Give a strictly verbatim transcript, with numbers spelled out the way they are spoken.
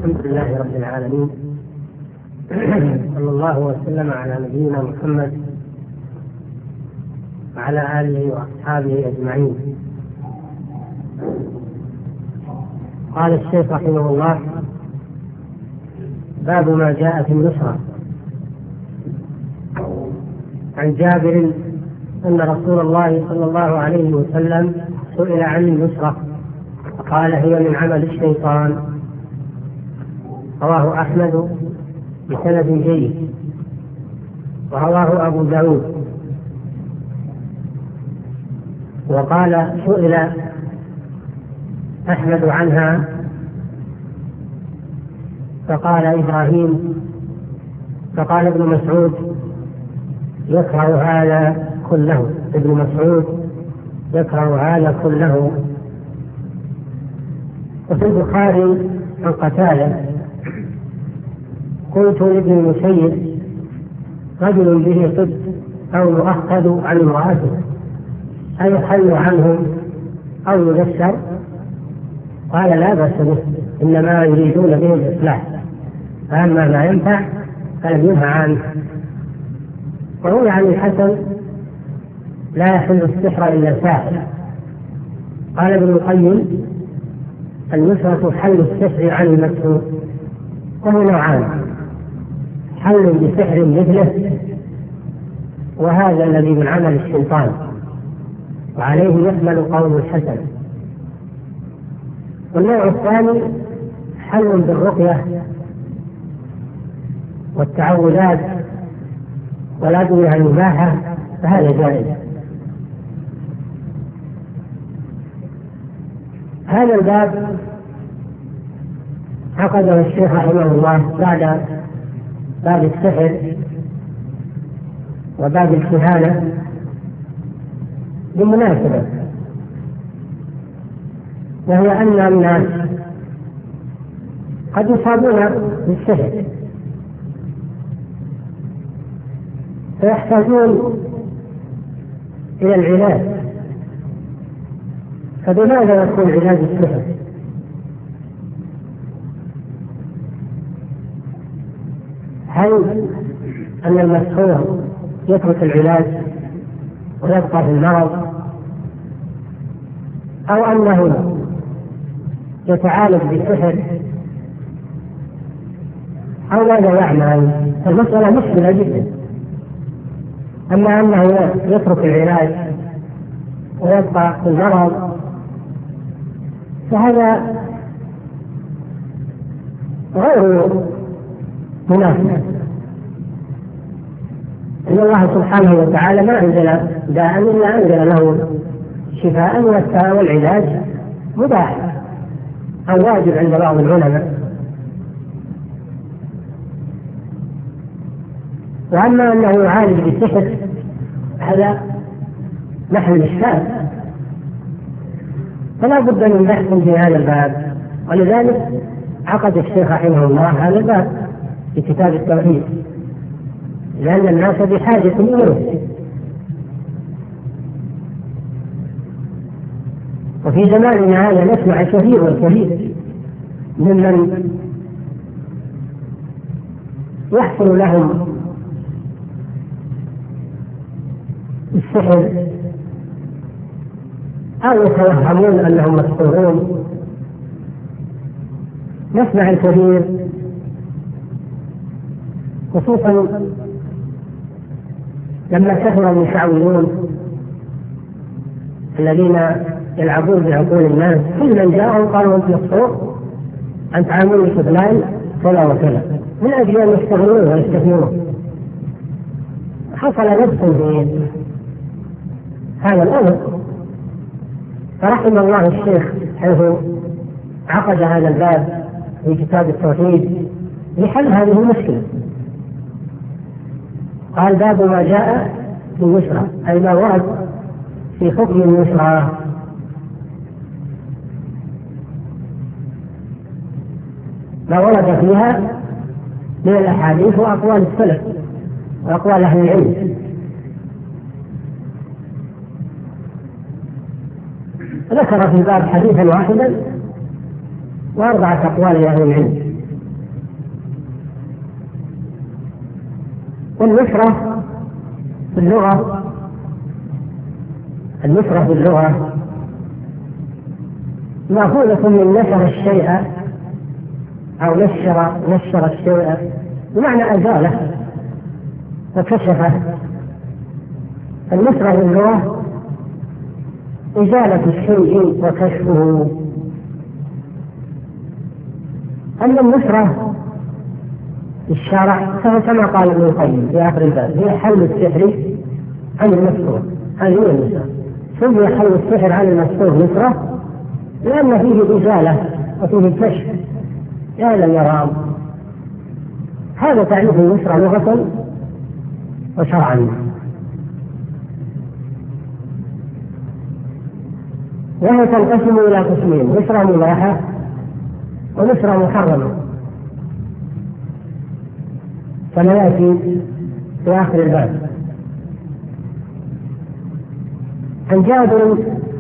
الحمد لله رب العالمين، صلى الله وسلم على نبينا محمد وعلى آله وأصحابه أجمعين. قال الشيخ رحمه الله: باب ما جاء في النصرة. عن جابر أن رسول الله صلى الله عليه وسلم سئل عن النصرة فقال: هي من عمل الشيطان. رواه أحمد بسند جيد، ورواه أبو داود. وقال: سئل أحمد عنها فقال إبراهيم، فقال ابن مسعود: يكره هذا كله. ابن مسعود يكره هذا كله. وفي البخاري عن قتادة: قلت لابن المسيب: رجل به طب أو يؤخذ عن امرأته أيحل عنه أو يذكر؟ قال: لا بأس به، إنما يريدون به الإصلاح، فأما ما ينفع فلم ينهى عنه. وروي عن الحسن: لا يحل السحر إلا ساحر. قال ابن القيم: النصرة حل السحر عن المسحور، وهو نوعان: حل بسحر مثله، وهذا الذي من عمل الشيطان، وعليه يحمل قول الحسن. والنوع الثاني حل بالرقية والتعوذات والأدوية المباحة، فهذا جائز. هذا الباب عقده الشيخ رحمه الله بعد باب السحر وباب الكهانة بمناسبة، وهي أن الناس قد يصابون بالسحر فيحتاجون إلى العلاج. فبماذا يكون علاج السحر؟ هل أن المسحور يترك العلاج ويبقى في المرض، أو أنه يتعالج بالسحر، أو ماذا يعمل؟ المسألة مشكلة جدا. أما أنه يترك العلاج ويبقى في المرض فهذا غير مناسب. إن الله سبحانه وتعالى ما أنزل داء إلا أنزل له شفاء، والدواء والعلاج مباح أو واجب عند بعض العلماء. وأما أنه يعالج بالسحر هذا محل إشكال، فلا بد من بحث في هذا الباب. ولذلك عقد الشيخ رحمه الله هذا الباب في كتاب التوحيد، لأن الناس بحاجة إليه. وفي زماننا هذا نسمع كثير والكثير ممن يحصل لهم السحر أو يتوهمون أنهم مسحورون. نسمع الكثير، خصوصا لما كثر المشعوذون الذين يلعبون بعقول الناس. كل من جاءهم قالوا: أنت مسحور، أنت عامل فلان كذا وكذا، من أجل أن يستغلوه ويستثمروه. حصل نفس في هذا الأمر، فرحم الله الشيخ حيث عقد هذا الباب في كتاب التوحيد لحل هذه المشكلة. قال: باب ما جاء في النصرة، أي ما ورد في حكم النصرة. ما ورد فيها من الأحاديث وأقوال السلف وأقوال أهل العلم. ذكر في الباب حديثا واحدا وأربعة أقوال لأهل العلم. والنصرة في اللغة النصرة في اللغة مأخوذة من نشر الشيء أو نشر نشر الشيء بمعنى أزاله وكشفه. النصرة في اللغة إزالة الشيء وكشفه. أما النصرة في الشرع فهو كما قال ابن القيم في آخر الباب هي حل السحر عن المسحور. هذه هي النصرة. سمي حل السحر عن المسحور نصرة لأن فيه إزالة وفيه كشف يا للمرام. هذا تعريف النصرة لغة وشرعا. وهي تنقسم إلى قسمين: نصرة مباحة ونصرة محرمة، كما يأتي في آخر الباب. عن جابر